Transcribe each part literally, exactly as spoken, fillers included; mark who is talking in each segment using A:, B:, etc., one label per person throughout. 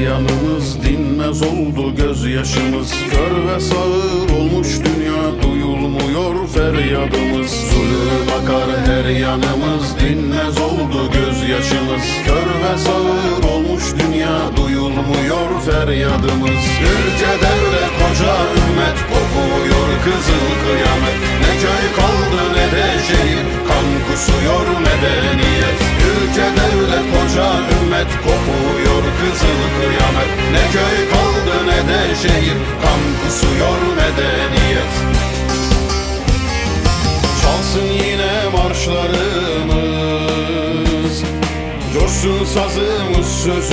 A: yanımız, dinmez oldu gözyaşımız. Kör ve sağır olmuş dünya, duyulmuyor feryadımız. Zulüm akar her yanımız, dinmez oldu gözyaşımız. Kör ve sağır olmuş dünya, duyulmuyor feryadımız. Ülke devlet koca ümmet, kopuyor kızıl kıyamet. Ne köy kaldı ne de şehir, kan kusuyor medeniyet. Ülke devlet koca ümmet, kopuyor kızıl kıyamet. Ne köy kaldı ne de şehir, kan kusuyor medeniyet. Çalsın yine marşlarımız, coşsun sazımız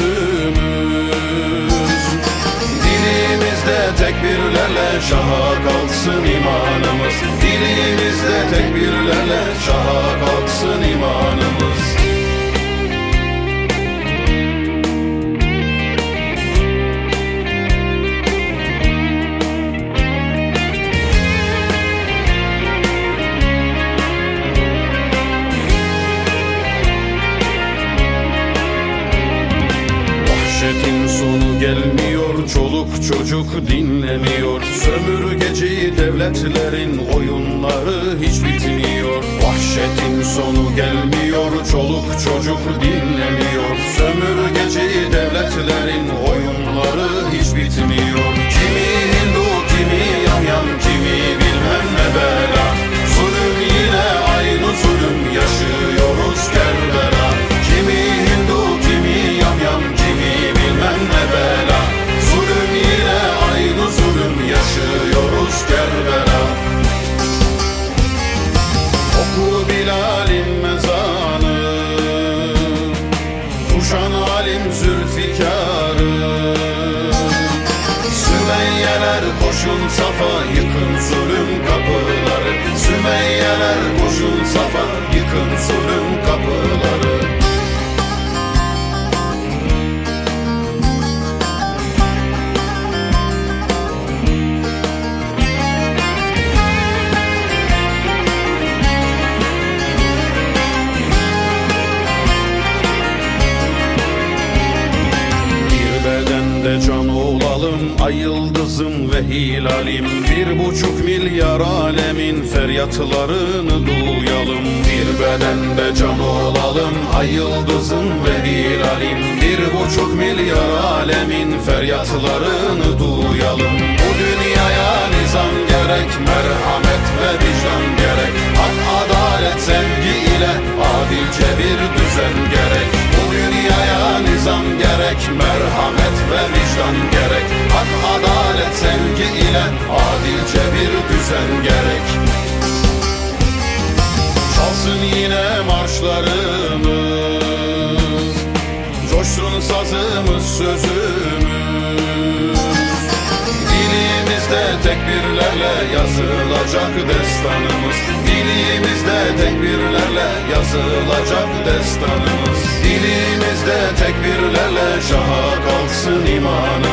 A: sözümüz. Dilimizde tekbirlerle şaha kalksın imanımız. Dilimizde tekbirlerle şaha kalksın imanımız. Vahşetin sonu gelmiyor, çoluk çocuk dinlemiyor. Sömürgeci devletlerin oyunları hiç bitmiyor. Vahşetin sonu gelmiyor, çoluk çocuk dinlemiyor. Sömürgeci devletlerin oyunları hiç bitmiyor. Kimi Hindu, kimi yamyam, kimi bilmem ne bela. Zulüm yine aynı zulüm, yaşıyoruz Kerbela. Kimi Hindu, kimi yamyam, kimi bilmem ne bela. Zulüm yine aynı zulüm, yaşıyoruz Kerbela. Oku Bilal'in mezanı, kuşan alim Zülfikar'ı. Sümeyyeler koşun safa, yıkın zulüm kapıları. Sümeyyeler koşun safa, yıkın zulüm kapıları. Can olalım, ay yıldızım ve hilalim. Bir buçuk milyar alemin feryatlarını duyalım. Bir bedende can olalım, ay yıldızım ve hilalim. Bir buçuk milyar alemin feryatlarını duyalım. Bu dünyaya nizam gerek, merhamet ve vicdan gerek. Hak, adalet, sevgi ile adilce bir düzen gerek. Bu dünyaya nizam gerek, merhamet ve vicdan gerek. Hak, adalet, sevgi ile adilce bir düzen gerek. Çalsın yine marşlarımız, coşsun sazımız sözümüz. Dilimizde tekbirlerle yazılacak destanımız. Dilimizde tekbirlerle yazılacak destanımız. Dilimizde tekbirlerle şaha kalksın imanımız.